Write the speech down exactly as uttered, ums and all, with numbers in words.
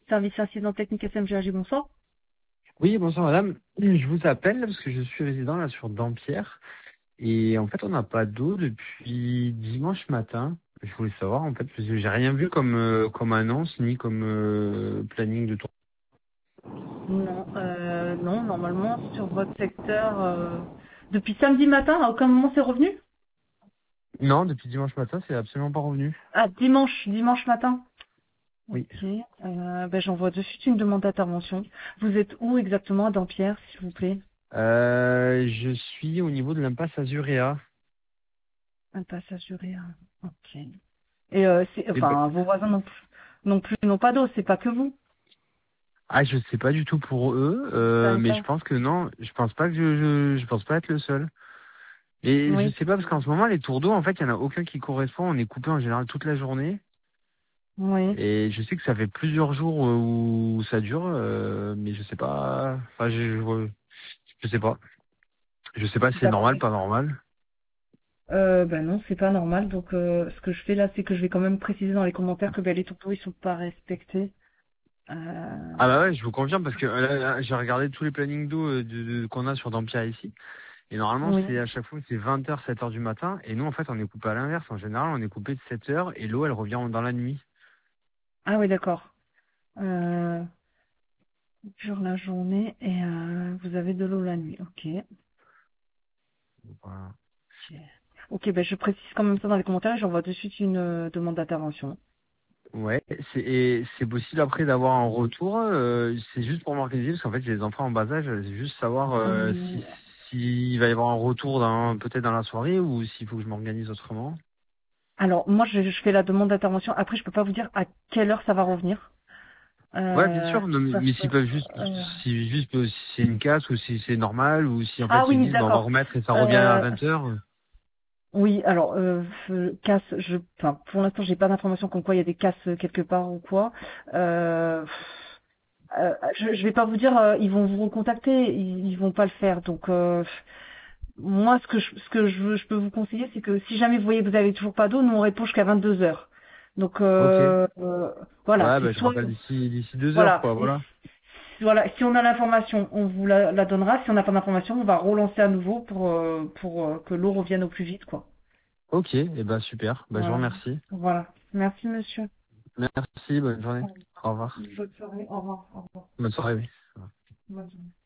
Service incident technique S M G A G, bonsoir. Oui, bonsoir madame. Je vous appelle parce que je suis résident là sur Dampierre et en fait on n'a pas d'eau depuis dimanche matin. Je voulais savoir en fait parce que j'ai rien vu comme euh, comme annonce ni comme euh, planning de tour. Non, euh, non, normalement, sur votre secteur, euh, depuis samedi matin, à aucun moment c'est revenu? Non, depuis dimanche matin c'est absolument pas revenu. Ah, dimanche, dimanche matin. Oui. Ok, euh, ben, j'envoie de suite une demande d'intervention. Vous êtes où exactement, à Dampierre, s'il vous plaît? Euh, je suis au niveau de l'impasse Azuréa. Un passage uré. Ok. Et euh, c'est, Et ben, enfin, vos voisins non plus, non plus n'ont pas d'eau, c'est pas que vous. ah je sais pas du tout pour eux, euh, mais je D'accord. pense que non, je pense pas que je je, je pense pas être le seul. Et je Oui, sais pas parce qu'en ce moment les tours d'eau en fait il y en a aucun qui correspond. On est coupé en général toute la journée. oui. Et je sais que ça fait plusieurs jours euh, où ça dure, euh, mais je sais pas. Enfin, je, je, je sais pas. Je sais pas si c'est D'accord. normal, pas normal. Euh, ben non, c'est pas normal. Donc, euh, ce que je fais là, c'est que je vais quand même préciser dans les commentaires que ben, les tourteaux, ils sont pas respectés. Euh, Ah bah ouais, je vous confirme parce que euh, là, là, j'ai regardé tous les plannings d'eau euh, de- de- qu'on a sur Dampierre ici. Et normalement, oui. c'est à chaque fois, c'est vingt heures, sept heures du matin. Et nous, en fait, on est coupé à l'inverse. En général, on est coupé de sept heures et l'eau, elle revient dans la nuit. Ah oui, d'accord. Euh, sur la journée et euh, vous avez de l'eau la nuit. Ok. Voilà. Ok, Ok, ben je précise quand même ça dans les commentaires et j'envoie de suite une euh, demande d'intervention. Ouais, c'est et c'est possible après d'avoir un retour. Euh, c'est juste pour m'organiser parce qu'en fait j'ai des enfants en bas âge. C'est juste savoir euh, Hum, si s'il va y avoir un retour dans peut-être dans la soirée ou s'il faut que je m'organise autrement. Alors, moi, je, je fais la demande d'intervention. Après, je peux pas vous dire à quelle heure ça va revenir. Ouais, bien Euh, sûr. Non, mais parce mais que, s'ils peuvent juste euh, si juste euh, si c'est une casse ou si c'est normal ou si en fait Ah ils oui, disent bon, on va d'accord. remettre et ça revient à Euh, vingt heures. Oui, alors euh, euh, casse, je, enfin pour l'instant j'ai pas d'informations comme quoi il y a des casses euh, quelque part ou quoi. Euh, euh, je, je vais pas vous dire euh, ils vont vous recontacter, ils, ils vont pas le faire. Donc euh, moi ce que je, ce que je, je peux vous conseiller c'est que si jamais vous voyez que vous avez toujours pas d'eau, nous on répond jusqu'à vingt-deux heures. Donc Ok. euh, euh, voilà, Ouais, c'est bah je soit rappelle d'ici d'ici deux heures voilà, quoi. et Voilà. si- voilà, si on a l'information, on vous la, la donnera. Si on n'a pas d'information, on va relancer à nouveau pour euh, pour euh, que l'eau revienne au plus vite quoi. Ok. Et ben super. Bah je vous Voilà. remercie. Voilà. Merci, monsieur. Merci. Bonne journée. Au revoir. Bonne soirée. Au revoir. Au revoir. Bonne soirée. Oui. Bonne journée.